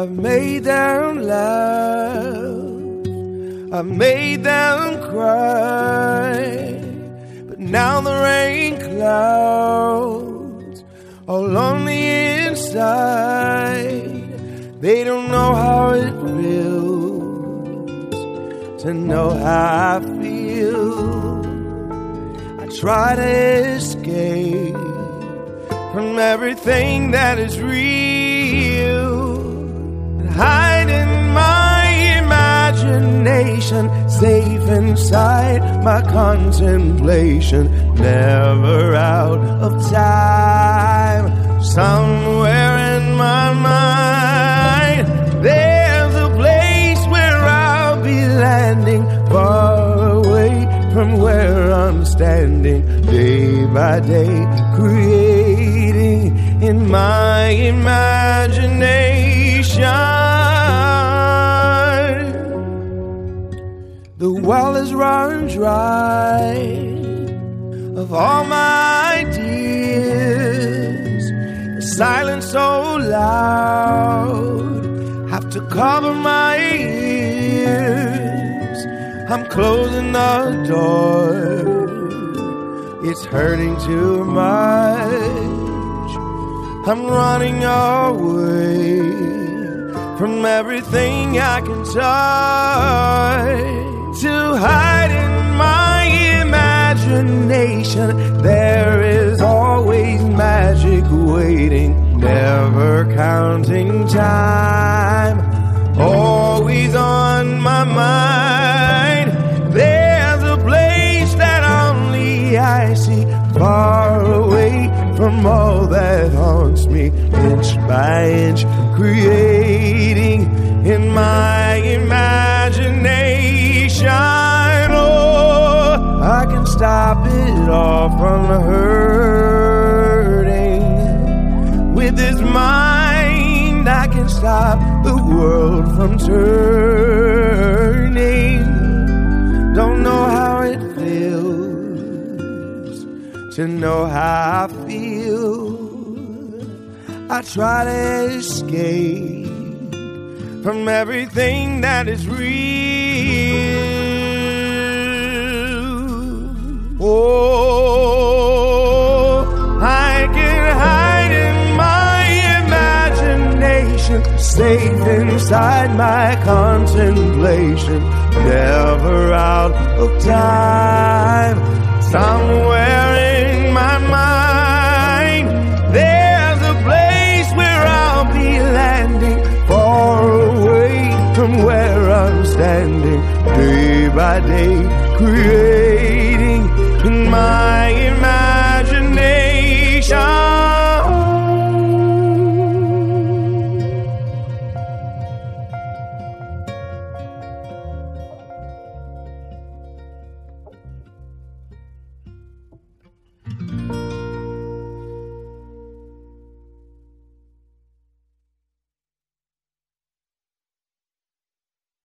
I've made them laugh, I've made them cry, but now the rain clouds all on the inside. They don't know how it feels to know how I feel. I try to escape from everything that is real, hide in my imagination, safe inside my contemplation, never out of time. Somewhere in my mind, there's a place where I'll be landing, far away from where I'm standing, day by day, creating in my imagination. The well has run dry of all my ideas. The silence so loud, have to cover my ears. I'm closing the door, it's hurting too much. I'm running away from everything I can touch. To hide in my imagination, there is always magic waiting, never counting time, always on my mind. There's a place that only I see, far away from all that haunts me, inch by inch, creating in my imagination. Oh, I can stop it all from hurting. With this mind, I can stop the world from turning. Don't know how it feels to know how I feel. I try to escape from everything that is real. Oh, I can hide in my imagination, safe inside my contemplation, never out of time. Somewhere in my mind, there's a place where I'll be landing, far away from where I'm standing, day by day, creating in my imagination.